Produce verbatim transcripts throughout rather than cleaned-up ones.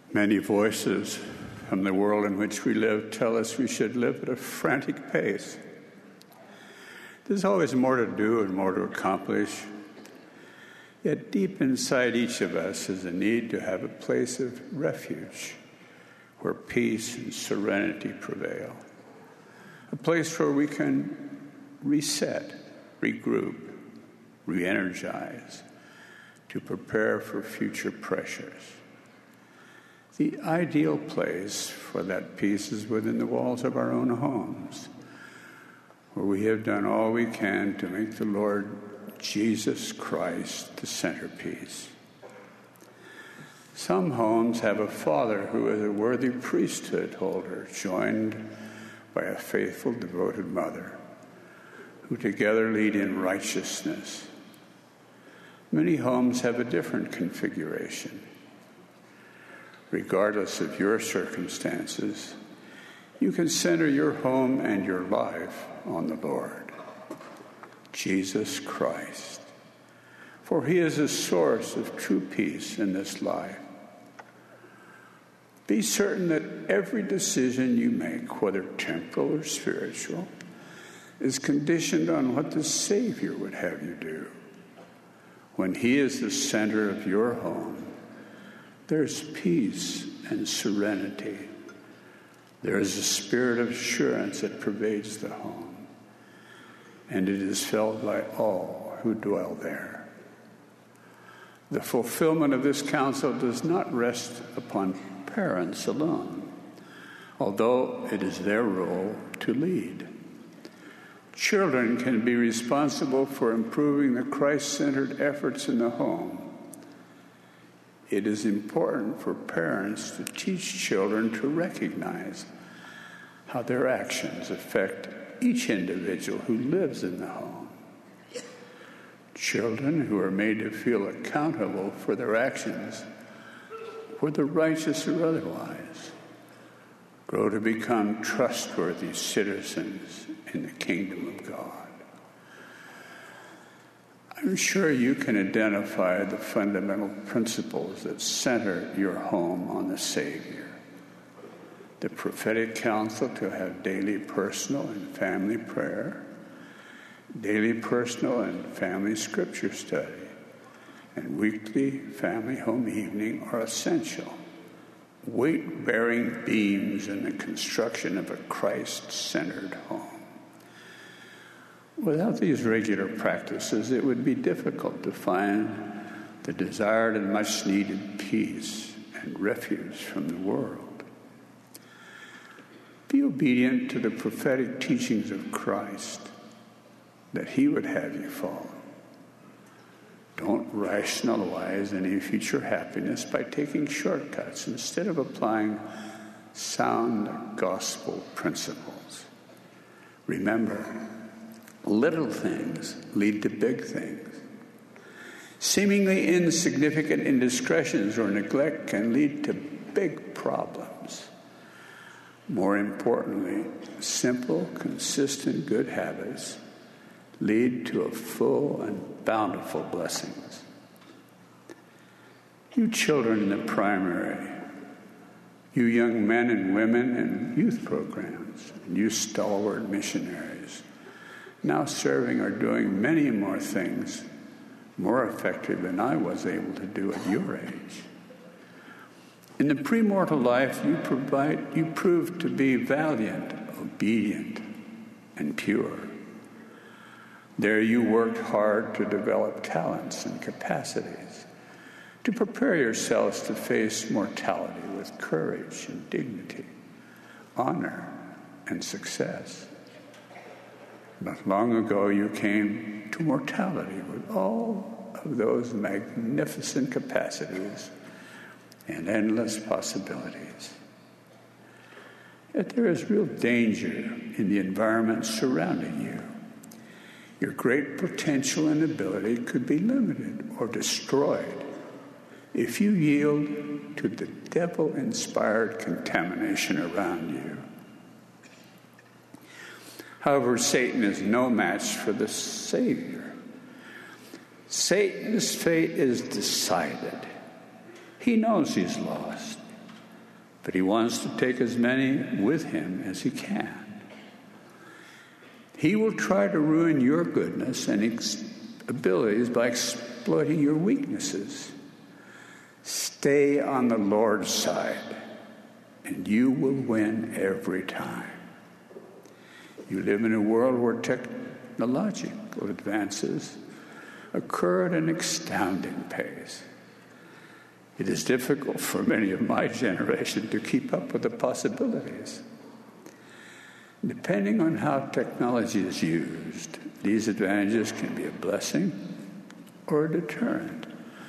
Many voices from the world in which we live tell us we should live at a frantic pace. There's always more to do and more to accomplish. Yet deep inside each of us is a need to have a place of refuge where peace and serenity prevail. A place where we can reset, regroup, re-energize to prepare for future pressures. The ideal place for that peace is within the walls of our own homes, where we have done all we can to make the Lord Jesus Christ the centerpiece. Some homes have a father who is a worthy priesthood holder, joined by a faithful, devoted mother, who together lead in righteousness. Many homes have a different configuration. Regardless of your circumstances, you can center your home and your life on the Lord, Jesus Christ, for he is a source of true peace in this life. Be certain that every decision you make, whether temporal or spiritual, is conditioned on what the Savior would have you do. When he is the center of your home, there's peace and serenity. There is a spirit of assurance that pervades the home, and it is felt by all who dwell there. The fulfillment of this counsel does not rest upon parents alone, although it is their role to lead. Children can be responsible for improving the Christ-centered efforts in the home. It is important for parents to teach children to recognize how their actions affect each individual who lives in the home. Children who are made to feel accountable for their actions, whether righteous or otherwise, grow to become trustworthy citizens in the kingdom of God. I'm sure you can identify the fundamental principles that center your home on the Savior. The prophetic counsel to have daily personal and family prayer, daily personal and family scripture study, and weekly family home evening are essential, weight-bearing beams in the construction of a Christ-centered home. Without these regular practices, it would be difficult to find the desired and much-needed peace and refuge from the world. Be obedient to the prophetic teachings of Christ that he would have you follow. Don't rationalize any future happiness by taking shortcuts instead of applying sound gospel principles. Remember, little things lead to big things. Seemingly insignificant indiscretions or neglect can lead to big problems. More importantly, simple, consistent good habits lead to a full and bountiful blessings. You children in the primary, you young men and women in youth programs, and you stalwart missionaries, now serving or doing many more things more effective than I was able to do at your age. In the premortal life, you provide, you proved to be valiant, obedient, and pure. There you worked hard to develop talents and capacities, to prepare yourselves to face mortality with courage and dignity, honor and success. But long ago you came to mortality with all of those magnificent capacities and endless possibilities. Yet there is real danger in the environment surrounding you. Your great potential and ability could be limited or destroyed if you yield to the devil-inspired contamination around you. However, Satan is no match for the Savior. Satan's fate is decided. He knows he's lost. but he wants to take as many with him as he can. He will try to ruin your goodness and ex- abilities by exploiting your weaknesses. Stay on the Lord's side, and you will win every time. You live in a world where technological advances occur at an astounding pace. It is difficult for many of my generation to keep up with the possibilities. Depending on how technology is used, these advantages can be a blessing or a deterrent.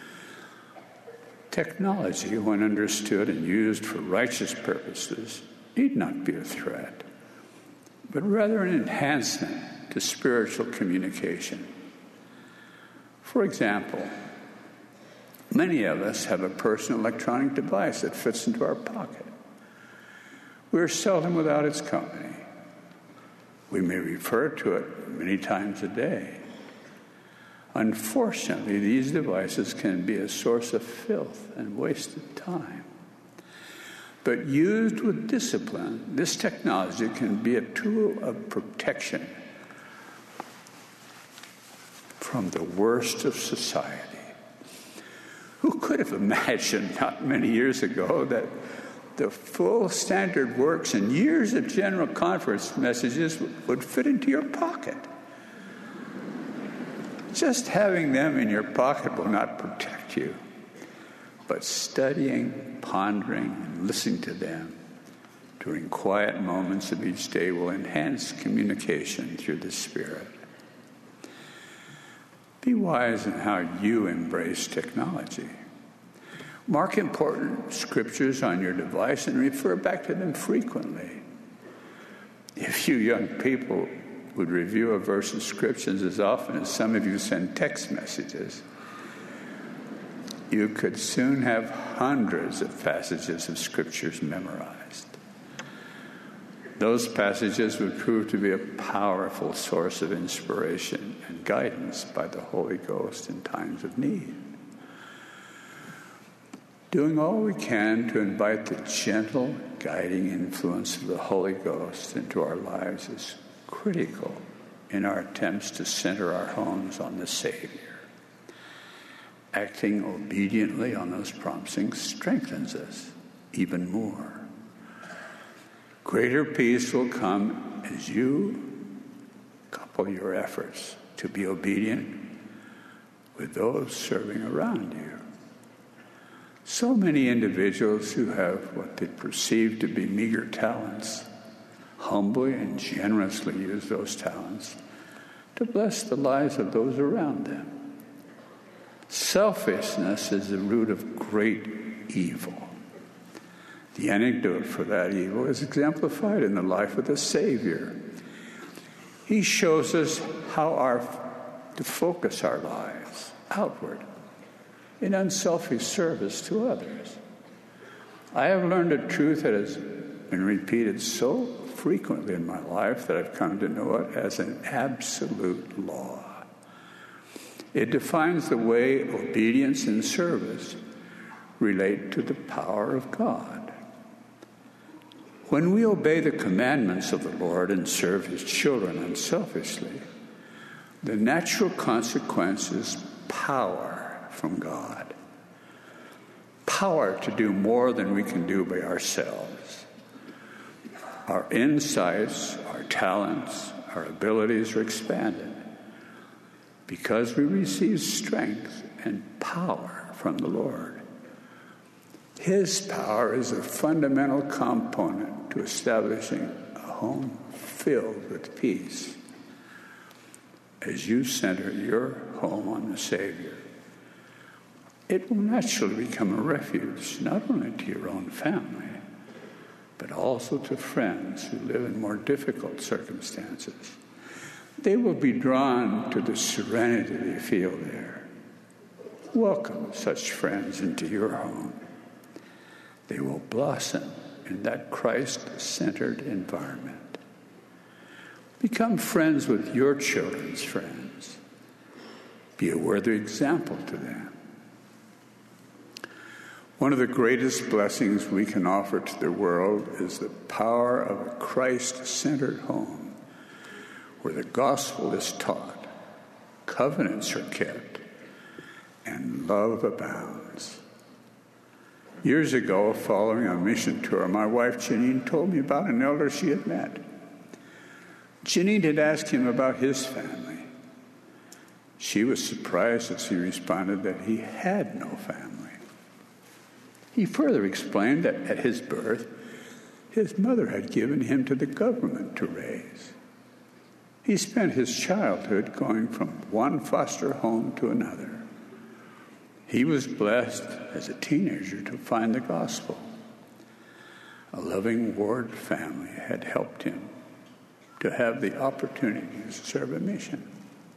Technology, when understood and used for righteous purposes, need not be a threat, but rather an enhancement to spiritual communication. For example, many of us have a personal electronic device that fits into our pocket. We are seldom without its company. We may refer to it many times a day. Unfortunately, these devices can be a source of filth and wasted time. But used with discipline, this technology can be a tool of protection from the worst of society. Who could have imagined not many years ago that the full standard works and years of general conference messages would fit into your pocket? Just having them in your pocket will not protect you, but studying, pondering, and listening to them during quiet moments of each day will enhance communication through the Spirit. Be wise in how you embrace technology. Mark important scriptures on your device and refer back to them frequently. If you young people would review a verse of scriptures as often as some of you send text messages, you could soon have hundreds of passages of scriptures memorized. Those passages would prove to be a powerful source of inspiration and guidance by the Holy Ghost in times of need. Doing all we can to invite the gentle, guiding influence of the Holy Ghost into our lives is critical in our attempts to center our homes on the Savior. Acting obediently on those promptings strengthens us even more. Greater peace will come as you couple your efforts to be obedient with those serving around you. So many individuals who have what they perceive to be meager talents humbly and generously use those talents to bless the lives of those around them. Selfishness is the root of great evil. The antidote for that evil is exemplified in the life of the Savior. He shows us how our, to focus our lives outward in unselfish service to others. I have learned a truth that has been repeated so frequently in my life that I've come to know it as an absolute law. It defines the way obedience and service relate to the power of God. When we obey the commandments of the Lord and serve his children unselfishly, the natural consequence is power from God. Power to do more than we can do by ourselves. Our insights, our talents, our abilities are expanded because we receive strength and power from the Lord. His power is a fundamental component to establishing a home filled with peace. As you center your home on the Savior, it will naturally become a refuge not only to your own family, but also to friends who live in more difficult circumstances. They will be drawn to the serenity they feel there. Welcome such friends into your home. They will blossom in that Christ-centered environment. Become friends with your children's friends. Be a worthy example to them. One of the greatest blessings we can offer to the world is the power of a Christ-centered home where the gospel is taught, covenants are kept, and love abounds. Years ago, following a mission tour, my wife Janine told me about an elder she had met. Janine had asked him about his family. She was surprised as he responded that he had no family. He further explained that at his birth, his mother had given him to the government to raise. He spent his childhood going from one foster home to another. He was blessed as a teenager to find the gospel. A loving ward family had helped him to have the opportunity to serve a mission.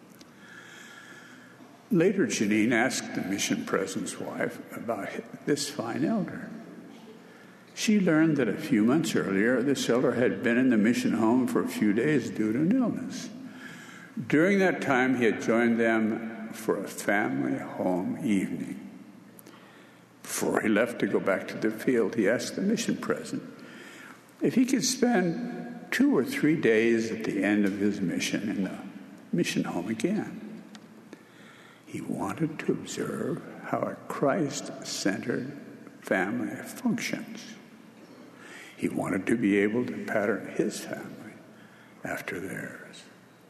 Later, Janine asked the mission president's wife about this fine elder. She learned that a few months earlier, this elder had been in the mission home for a few days due to an illness. During that time, he had joined them for a family home evening. Before he left to go back to the field, he asked the mission president if he could spend two or three days at the end of his mission in the mission home again. He wanted to observe how a Christ-centered family functions. He wanted to be able to pattern his family after theirs.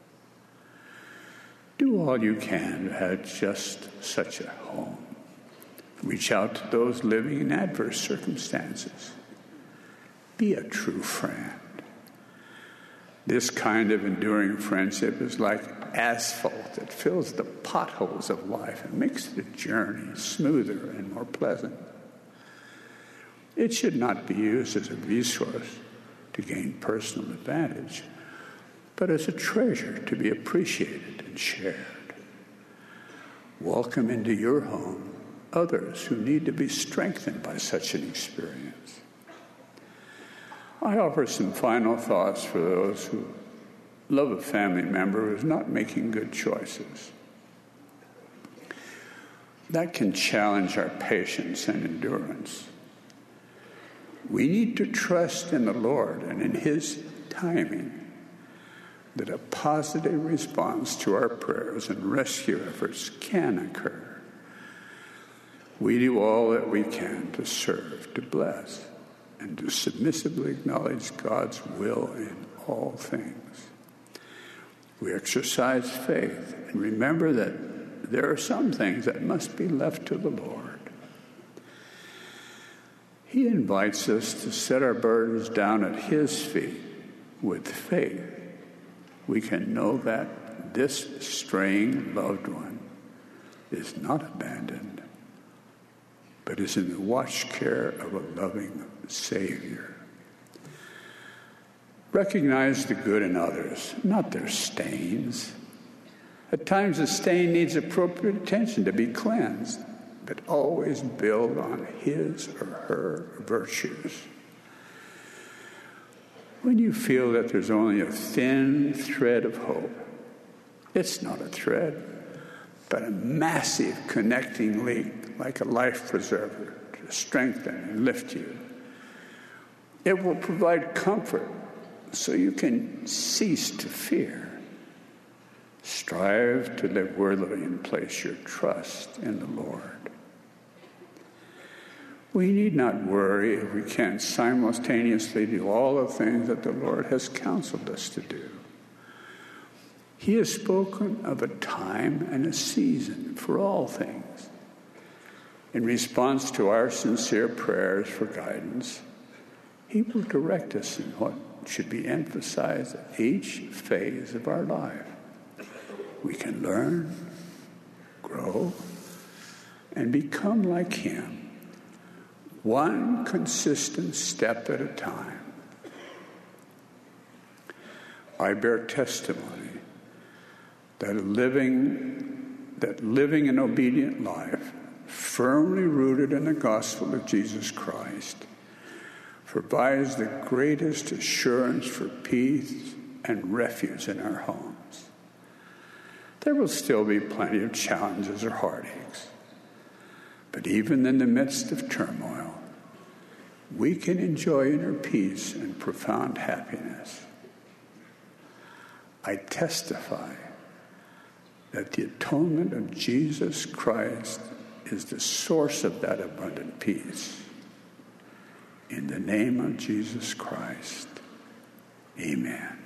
Do all you can to have just such a home. Reach out to those living in adverse circumstances. Be a true friend. This kind of enduring friendship is like asphalt that fills the potholes of life and makes the journey smoother and more pleasant. It should not be used as a resource to gain personal advantage, but as a treasure to be appreciated and shared. Welcome into your home others who need to be strengthened by such an experience. I offer some final thoughts for those who love a family member who is not making good choices. That can challenge our patience and endurance. We need to trust in the Lord and in His timing that a positive response to our prayers and rescue efforts can occur. We do all that we can to serve, to bless, and to submissively acknowledge God's will in all things. We exercise faith and remember that there are some things that must be left to the Lord. He invites us to set our burdens down at His feet with faith. We can know that this straying loved one is not abandoned, but is in the watch care of a loving Savior. Recognize the good in others, not their stains. At times, a stain needs appropriate attention to be cleansed, but always build on his or her virtues. When you feel that there's only a thin thread of hope, it's not a thread, but a massive connecting link, like a life preserver, to strengthen and lift you. It will provide comfort so you can cease to fear. Strive to live worthily and place your trust in the Lord. We need not worry if we can't simultaneously do all the things that the Lord has counseled us to do. He has spoken of a time and a season for all things. In response to our sincere prayers for guidance, He will direct us in what should be emphasized at each phase of our life. We can learn, grow, and become like Him, one consistent step at a time. I bear testimony that living, that living an obedient life, firmly rooted in the gospel of Jesus Christ, provides the greatest assurance for peace and refuge in our homes. There will still be plenty of challenges or heartaches, But even in the midst of turmoil, we can enjoy inner peace and profound happiness. I testify that the atonement of Jesus Christ is the source of that abundant peace. In the name of Jesus Christ, amen.